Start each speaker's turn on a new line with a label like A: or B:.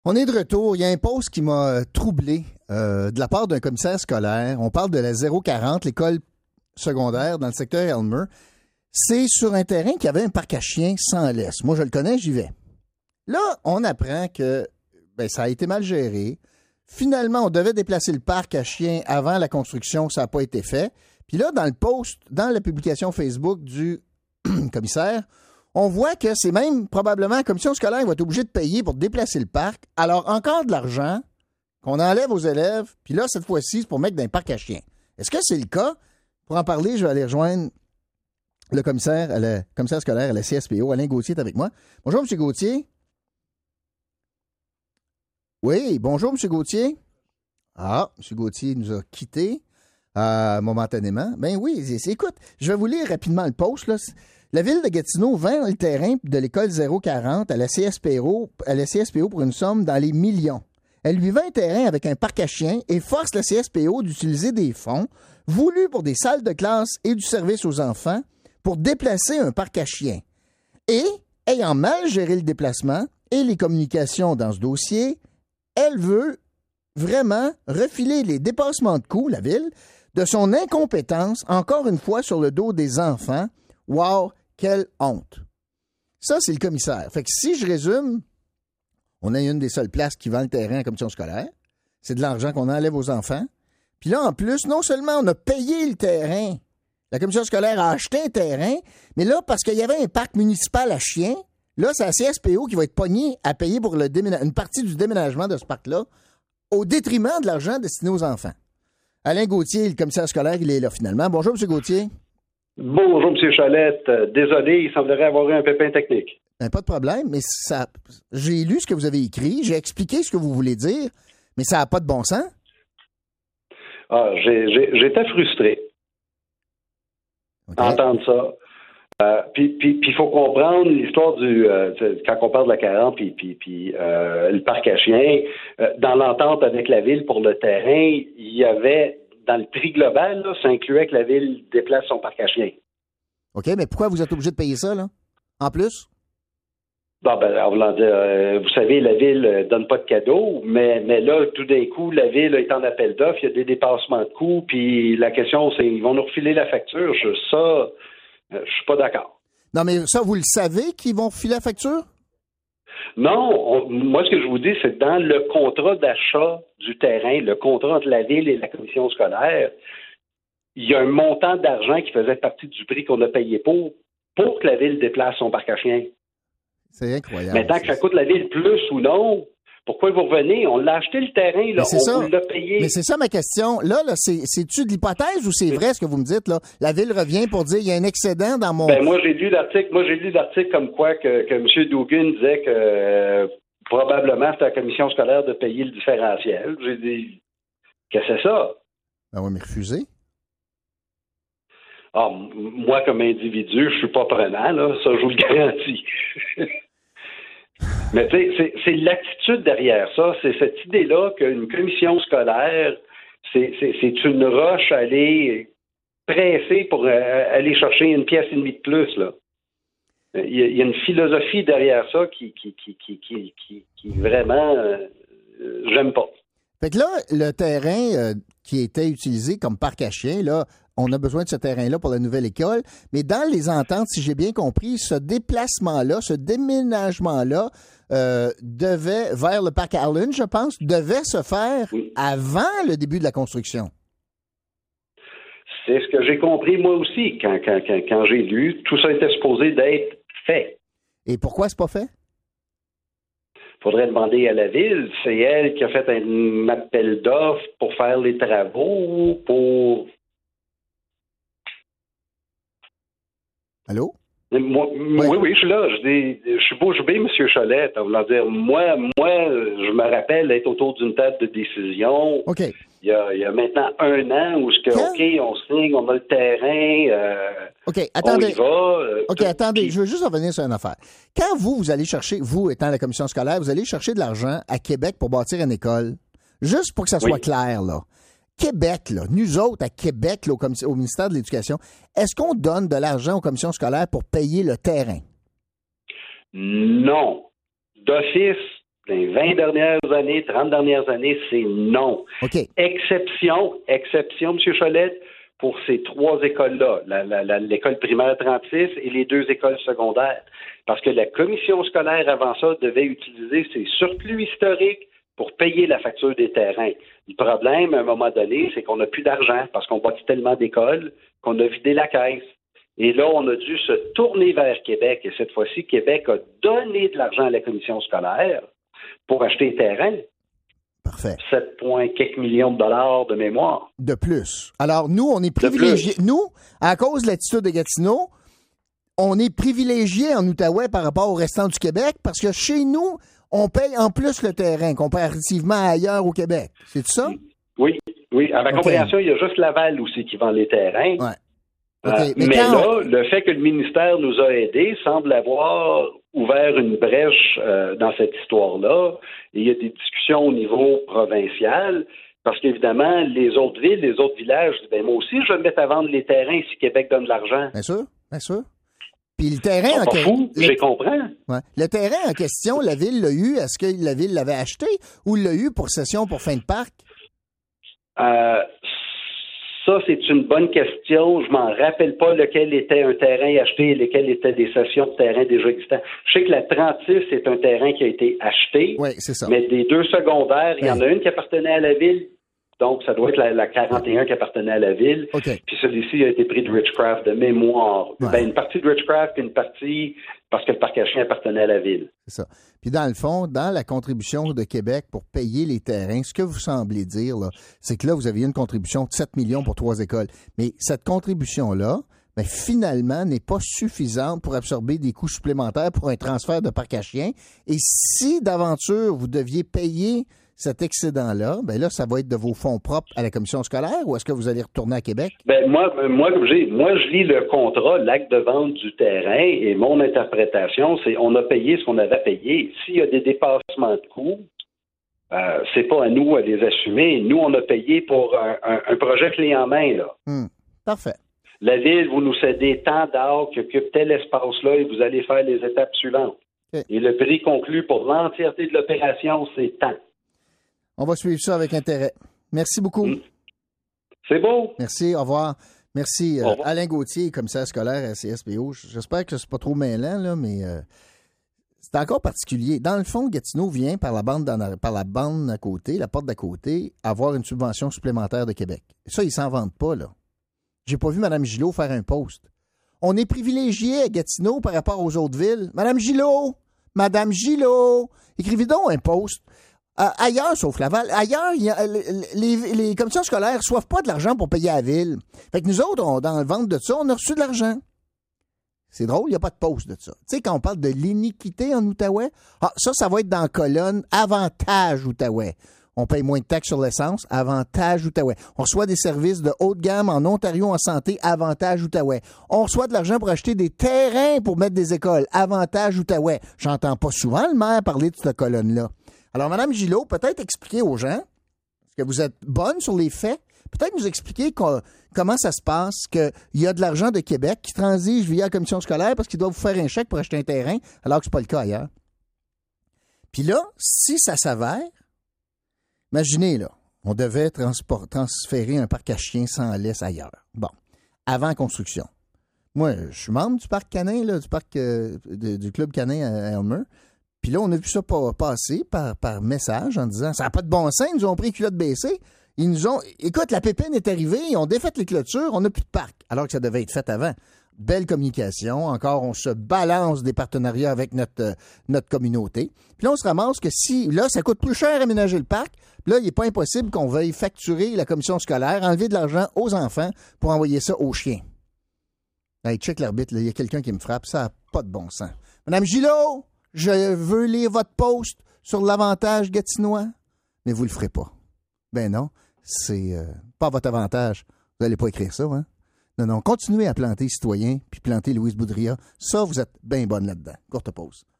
A: On est de retour. Il y a un post qui m'a troublé de la part d'un commissaire scolaire. On parle de la 040, l'école secondaire dans le secteur Elmer. C'est sur un terrain qui avait un parc à chiens sans laisse. Moi, je le connais, j'y vais. Là, on apprend que ça a été mal géré. Finalement, on devait déplacer le parc à chiens avant la construction. Ça n'a pas été fait. Puis là, dans le post, dans la publication Facebook du commissaire, on voit que c'est même probablement la commission scolaire va être obligée de payer pour déplacer le parc. Alors, encore de l'argent qu'on enlève aux élèves. Puis là, cette fois-ci, c'est pour mettre dans un parc à chiens. Est-ce que c'est le cas? Pour en parler, je vais aller rejoindre le commissaire scolaire à la CSPO. Alain Gauthier est avec moi. Bonjour, M. Gauthier. Oui, bonjour, M. Gauthier. Ah, M. Gauthier nous a quittés momentanément. Ben oui, écoute, je vais vous lire rapidement le post, là. La ville de Gatineau vend le terrain de l'école 040 à la CSPO pour une somme dans les millions. Elle lui vend un terrain avec un parc à chiens et force la CSPO d'utiliser des fonds voulus pour des salles de classe et du service aux enfants pour déplacer un parc à chiens. Et, ayant mal géré le déplacement et les communications dans ce dossier, elle veut vraiment refiler les dépassements de coûts, la ville, de son incompétence, encore une fois, sur le dos des enfants. Wow, quelle honte! Ça, c'est le commissaire. Fait que si je résume, on a une des seules places qui vend le terrain à la commission scolaire. C'est de l'argent qu'on enlève aux enfants. Puis là, en plus, non seulement on a payé le terrain, la commission scolaire a acheté un terrain, mais là, parce qu'il y avait un parc municipal à chiens, là, c'est la CSPO qui va être pognée à payer pour une partie du déménagement de ce parc-là, au détriment de l'argent destiné aux enfants. Alain Gauthier, le commissaire scolaire, il est là finalement. Bonjour, M. Gauthier.
B: Bonjour, M. Chalette. Désolé, il semblerait avoir eu un pépin technique.
A: Pas de problème, mais j'ai lu ce que vous avez écrit, j'ai expliqué ce que vous voulez dire, mais ça n'a pas de bon sens.
B: Ah, j'étais frustré d'entendre ça. Puis il faut comprendre l'histoire quand on parle de la 40 puis le parc à chiens, dans l'entente avec la ville pour le terrain, il y avait, dans le prix global, là, ça incluait que la ville déplace son parc à chiens.
A: OK, mais pourquoi vous êtes obligé de payer ça, là? En plus?
B: Bon, en voulant dire, vous savez, la ville donne pas de cadeaux, mais là, tout d'un coup, la ville est en appel d'offres, il y a des dépassements de coûts, puis la question, c'est, ils vont nous refiler la facture. Je suis pas d'accord.
A: Non, mais ça, vous le savez qu'ils vont refiler la facture?
B: Non, moi, ce que je vous dis, c'est que dans le contrat d'achat du terrain, le contrat entre la ville et la commission scolaire, il y a un montant d'argent qui faisait partie du prix qu'on a payé pour que la ville déplace son parc à chiens.
A: C'est incroyable.
B: Maintenant que ça coûte la ville plus ou non, pourquoi vous revenez? On l'a acheté le terrain, là, on l'a payé.
A: Mais c'est ça ma question. Là, c'est-tu de l'hypothèse ou c'est vrai ce que vous me dites, là? La ville revient pour dire il y a un excédent dans mon...
B: Moi, j'ai lu l'article comme quoi que M. Dougan disait que probablement c'était la commission scolaire de payer le différentiel. J'ai dit, qu'est-ce que c'est ça?
A: Ben oui, mais refusé.
B: Ah, moi, comme individu, je suis pas prenant, là. Ça, je vous le garantis. Mais tu sais, c'est l'attitude derrière ça. C'est cette idée-là qu'une commission scolaire, c'est une roche à aller presser pour aller chercher une pièce et demie de plus, là. Il y a une philosophie derrière ça qui vraiment, j'aime pas.
A: Fait que là, le terrain qui était utilisé comme parc à chiens, là, on a besoin de ce terrain-là pour la nouvelle école, mais dans les ententes, si j'ai bien compris, ce déplacement-là, ce déménagement-là devait, vers le parc Allen, je pense, devait se faire avant le début de la construction.
B: C'est ce que j'ai compris moi aussi quand j'ai lu. Tout ça était supposé d'être fait.
A: Et pourquoi c'est pas fait?
B: Faudrait demander à la ville. C'est elle qui a fait un appel d'offres pour faire les travaux, pour...
A: Allô?
B: Oui, je suis là. Je suis bouche bée, M. Cholette. En voulant dire, moi, je me rappelle être autour d'une table de décision.
A: OK.
B: Il y a maintenant 1 an où on signe, on a le terrain,
A: OK, attendez.
B: On y va.
A: OK, attendez, je veux juste revenir sur une affaire. Quand vous allez chercher, vous étant la commission scolaire, vous allez chercher de l'argent à Québec pour bâtir une école, juste pour que ça soit clair, là. Québec, là, nous autres à Québec, là, au ministère de l'Éducation, est-ce qu'on donne de l'argent aux commissions scolaires pour payer le terrain?
B: Non. D'office, Dans les 20 dernières années, 30 dernières années, c'est non.
A: OK.
B: Exception, M. Cholette, pour ces 3 écoles-là, l'école primaire 36 et les 2 écoles secondaires. Parce que la commission scolaire, avant ça, devait utiliser ses surplus historiques pour payer la facture des terrains. Le problème, à un moment donné, c'est qu'on n'a plus d'argent parce qu'on bâtit tellement d'écoles qu'on a vidé la caisse. Et là, on a dû se tourner vers Québec. Et cette fois-ci, Québec a donné de l'argent à la commission scolaire pour acheter les terrains.
A: Parfait.
B: 7 quelques millions de dollars de mémoire.
A: De plus. Alors, nous, on est privilégiés. Nous, à cause de l'attitude de Gatineau, on est privilégiés en Outaouais par rapport au restant du Québec parce que chez nous, on paye en plus le terrain comparativement à ailleurs au Québec. C'est ça?
B: Oui. À ma compréhension, il y a juste Laval aussi qui vend les terrains.
A: Ouais. Okay.
B: Mais là, le fait que le ministère nous a aidés semble avoir ouvert une brèche dans cette histoire-là. Et il y a des discussions au niveau provincial, parce qu'évidemment, les autres villes, les autres villages, moi aussi, je vais me mettre à vendre les terrains si Québec donne de l'argent.
A: Bien sûr. Puis le terrain
B: je comprends.
A: Ouais. Le terrain en question, la ville l'a eu. Est-ce que la ville l'avait acheté ou l'a eu pour cession pour fin de parc?
B: Ça, c'est une bonne question. Je m'en rappelle pas lequel était un terrain acheté et lequel étaient des cessions de terrain déjà existants. Je sais que la 36 est un terrain qui a été acheté.
A: Oui, c'est ça.
B: Mais des 2 secondaires, il y en a une qui appartenait à la ville. Donc, ça doit être la 41 qui appartenait à la ville.
A: Okay.
B: Puis celui-ci a été pris de Richcraft de mémoire.
A: Ouais.
B: Une partie de Richcraft et une partie parce que le parc à chiens appartenait à la ville.
A: C'est ça. Puis dans le fond, dans la contribution de Québec pour payer les terrains, ce que vous semblez dire, là, c'est que là, vous aviez une contribution de 7 millions pour 3 écoles. Mais cette contribution-là, finalement, n'est pas suffisante pour absorber des coûts supplémentaires pour un transfert de parc à chiens. Et si d'aventure, vous deviez payer cet excédent-là, là, ça va être de vos fonds propres à la commission scolaire ou est-ce que vous allez retourner à Québec?
B: Moi, je lis le contrat, l'acte de vente du terrain et mon interprétation, c'est on a payé ce qu'on avait payé. S'il y a des dépassements de coûts, c'est pas à nous à les assumer. Nous, on a payé pour un projet clé en main, là.
A: Parfait.
B: La ville, vous nous cédez tant d'art qui occupe tel espace-là et vous allez faire les étapes suivantes. Okay. Et le prix conclu pour l'entièreté de l'opération, c'est tant.
A: On va suivre ça avec intérêt. Merci beaucoup.
B: C'est beau.
A: Merci, au revoir. Merci, au revoir. Alain Gauthier, commissaire scolaire à CSPO. J'espère que c'est pas trop mêlant, là, mais c'est encore particulier. Dans le fond, Gatineau vient par la bande à côté, la porte d'à côté, avoir une subvention supplémentaire de Québec. Ça, ils s'en vantent pas, là. J'ai pas vu Mme Gillot faire un post. On est privilégié à Gatineau par rapport aux autres villes. Mme Gillot, écrivez donc un post. Ailleurs, sauf Laval, ailleurs, les commissions scolaires ne reçoivent pas de l'argent pour payer la ville. Fait que nous autres, dans le ventre de ça, on a reçu de l'argent. C'est drôle, il n'y a pas de poste de ça. Tu sais, quand on parle de l'iniquité en Outaouais, ça va être dans la colonne « Avantage Outaouais ». On paye moins de taxes sur l'essence, Avantage Outaouais. On reçoit des services de haute gamme en Ontario en santé, Avantage Outaouais. On reçoit de l'argent pour acheter des terrains pour mettre des écoles, Avantage Outaouais. J'entends pas souvent le maire parler de cette colonne-là. Alors, Mme Gillot, peut-être expliquer aux gens, parce que vous êtes bonne sur les faits, peut-être nous expliquer comment ça se passe, qu'il y a de l'argent de Québec qui transige via la commission scolaire parce qu'il doit vous faire un chèque pour acheter un terrain, alors que ce n'est pas le cas ailleurs. Puis là, si ça s'avère, imaginez, là, on devait transférer un parc à chiens sans laisse ailleurs. Bon, avant construction. Moi, je suis membre du parc canin, là, du parc du club canin à Elmer. Puis là, on a vu ça passer par message en disant « Ça n'a pas de bon sens, ils nous ont pris culotte baissée. Ils nous ont... Écoute, la pépine est arrivée, ils ont défait les clôtures, on n'a plus de parc. » Alors que ça devait être fait avant. Belle communication. Encore, on se balance des partenariats avec notre communauté. Puis là, on se ramasse que là, ça coûte plus cher aménager le parc. Puis là, il n'est pas impossible qu'on veuille facturer la commission scolaire, enlever de l'argent aux enfants pour envoyer ça aux chiens. Hey, check l'arbitre, il y a quelqu'un qui me frappe. Ça n'a pas de bon sens. Madame Gillot! Je veux lire votre post sur l'avantage gatinois, mais vous le ferez pas. Ben non, c'est pas votre avantage. Vous n'allez pas écrire ça, hein? Non, continuez à planter Citoyen puis planter Louise Boudria. Ça, vous êtes bien bonne là-dedans. Courte pause.